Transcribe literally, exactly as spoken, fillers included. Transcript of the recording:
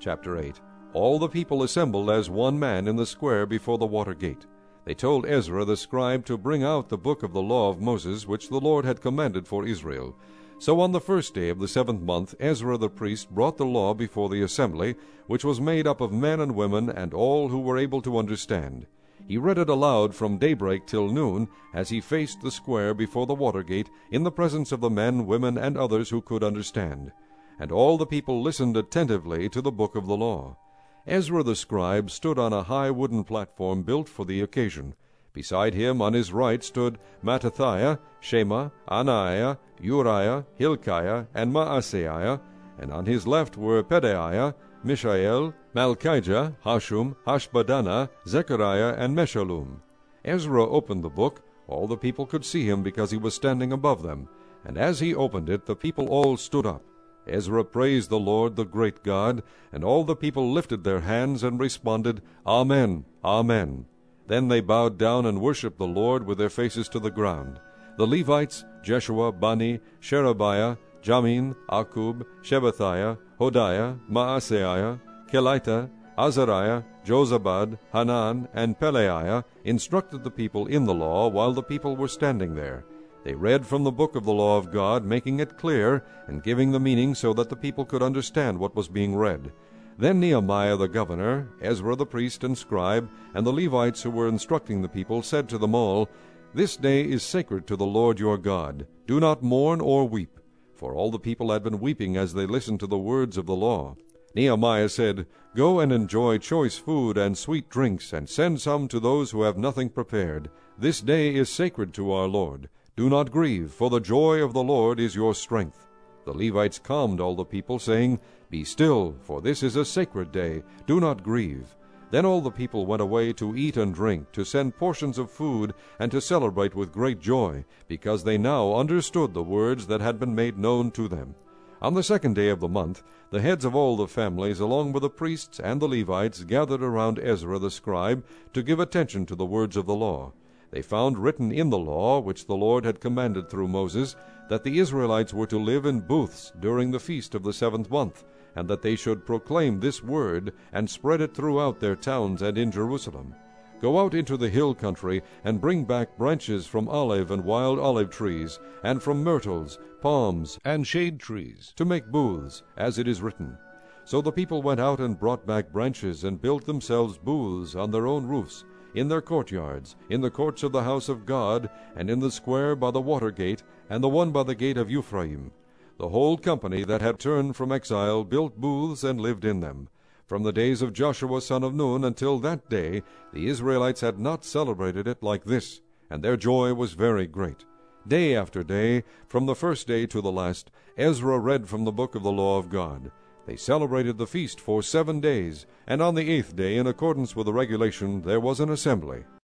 Chapter eight. All the people assembled as one man in the square before the water gate. They told Ezra the scribe to bring out the book of the law of Moses, which the Lord had commanded for Israel. So on the first day of the seventh month Ezra the priest brought the law before the assembly, which was made up of men and women, and all who were able to understand. He read it aloud from daybreak till noon, as he faced the square before the water gate, in the presence of the men, women, and others who could understand. And all the people listened attentively to the book of the law. Ezra the scribe stood on a high wooden platform built for the occasion. Beside him on his right stood Mattithiah, Shema, Anaiah, Uriah, Hilkiah, and Maaseiah, and on his left were Pedaiah, Mishael, Malchijah, Hashum, Hashbaddanah, Zechariah, and Meshullam. Ezra opened the book. All the people could see him because he was standing above them. And as he opened it, the people all stood up. Ezra praised the Lord, the great God, and all the people lifted their hands and responded, Amen, Amen. Then they bowed down and worshipped the Lord with their faces to the ground. The Levites, Jeshua, Bani, Sherebiah, Jamin, Akub, Shebathiah, Hodiah, Maaseiah, Kelita, Azariah, Jozabad, Hanan, and Pelaiah instructed the people in the law while the people were standing there. They read from the book of the law of God, making it clear and giving the meaning so that the people could understand what was being read. Then Nehemiah the governor, Ezra the priest and scribe, and the Levites who were instructing the people said to them all, This day is sacred to the Lord your God. Do not mourn or weep. For all the people had been weeping as they listened to the words of the law. Nehemiah said, Go and enjoy choice food and sweet drinks, and send some to those who have nothing prepared. This day is sacred to our Lord. Do not grieve, for the joy of the Lord is your strength. The Levites calmed all the people, saying, Be still, for this is a sacred day. Do not grieve. Then all the people went away to eat and drink, to send portions of food, and to celebrate with great joy, because they now understood the words that had been made known to them. On the second day of the month, the heads of all the families, along with the priests and the Levites, gathered around Ezra the scribe to give attention to the words of the law. They found written in the law, which the Lord had commanded through Moses, that the Israelites were to live in booths during the feast of the seventh month, and that they should proclaim this word and spread it throughout their towns and in Jerusalem. Go out into the hill country and bring back branches from olive and wild olive trees, and from myrtles, palms, and shade trees, to make booths, as it is written. So the people went out and brought back branches and built themselves booths on their own roofs, in their courtyards, in the courts of the house of God, and in the square by the water gate, and the one by the gate of Ephraim. The whole company that had turned from exile built booths and lived in them. From the days of Joshua son of Nun until that day, the Israelites had not celebrated it like this, and their joy was very great. Day after day, from the first day to the last, Ezra read from the book of the law of God. They celebrated the feast for seven days, and on the eighth day, in accordance with the regulation, there was an assembly.